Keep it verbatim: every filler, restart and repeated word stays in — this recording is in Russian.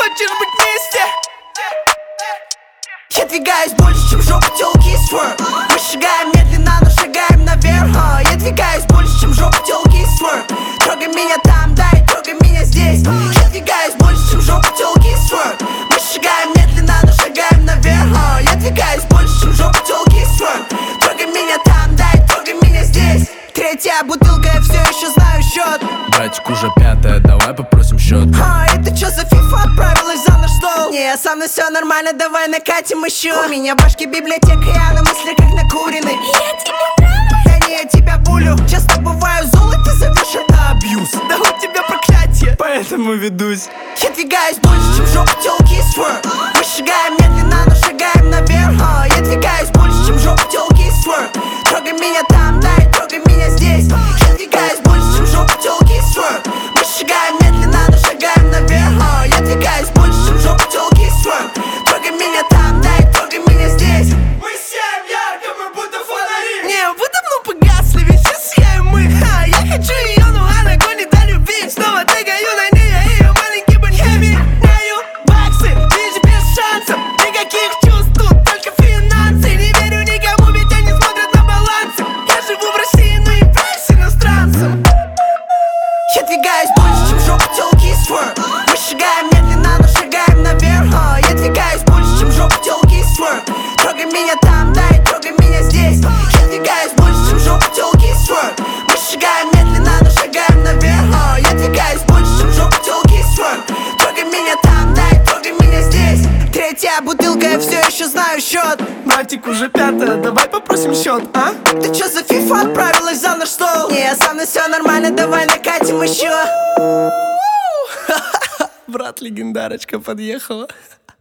хочешь быть вместе? Я двигаюсь больше, чем жопа тёлки и сверк. Мы шагаем медленно, но шагаем наверх. а, Я двигаюсь больше, чем жопа тёлки и сверк. Трогай меня там, да, и трогай меня здесь. Я двигаюсь больше, чем жопа тёлки и сверк. Мы шагаем медленно, но шагаем наверх. а, Я двигаюсь больше, чем жопа тёлки и сверк. Трогай меня там, да, и трогай меня здесь. Третья бутылка, я все еще знаю счет. Братик, уже пятая, давай попросим счет. А, это чё за фифа отправилась за наш стол? Не, со мной все нормально, давай накатим еще. У меня в башке библиотека, я на мысли как накуренный. Я тебе нравлюсь. Да не, я тебя булю. Часто бываю зол, и ты зовешь это абьюз. Да у тебя проклятие, поэтому ведусь. Я двигаюсь больше, чем жопа тёлки и сверк. Мы шагаем медленно, но шагаем наверх. а, Я двигаюсь больше, чем жопа тёлки и сверк. Трогай меня там, да, и трогай меня здесь. Я двигаюсь больше, чем жопа тёлки и сверк. Мы шагаем медленно, но шагаем наверх. а, Я двигаюсь больше, чем жопа тёлки и сверк. Трогай меня там, да, и трогай меня здесь. Мы сияем ярко, мы будто фонари. Не, вы давно погасли, ведь сейчас сияем мы. Ха, я хочу ее, но она гонит до любви. Снова тагаю на ней, я ее маленький бонхеми. Даю баксы, видишь, без шансов. Никаких чувств тут, только финансы. Не верю никому, ведь они смотрят на балансы. Я живу в России, но являюсь иностранцем. Я двигаюсь больше, чем жопа тёлки и сверк. Мы шагаем медленно, но шагаем наверх. а, Я двигаюсь больше, чем жопа тёлки и сверк. Трогай меня там, да, и трогай меня здесь. Я двигаюсь больше, чем жопа тёлки и сверк. Мы шагаем медленно, но шагаем наверх. а, Я двигаюсь больше, чем жопа тёлки и сверк. Трогай меня там, да, и трогай меня здесь. Третья бутылка, я все еще знаю счет. Братик, уже пятая, давай попросим счет, а? Ты чё за фифа отправилась за наш стол? Не, со мной все нормально, давай накатим еще. Брат, легендарочка подъехала.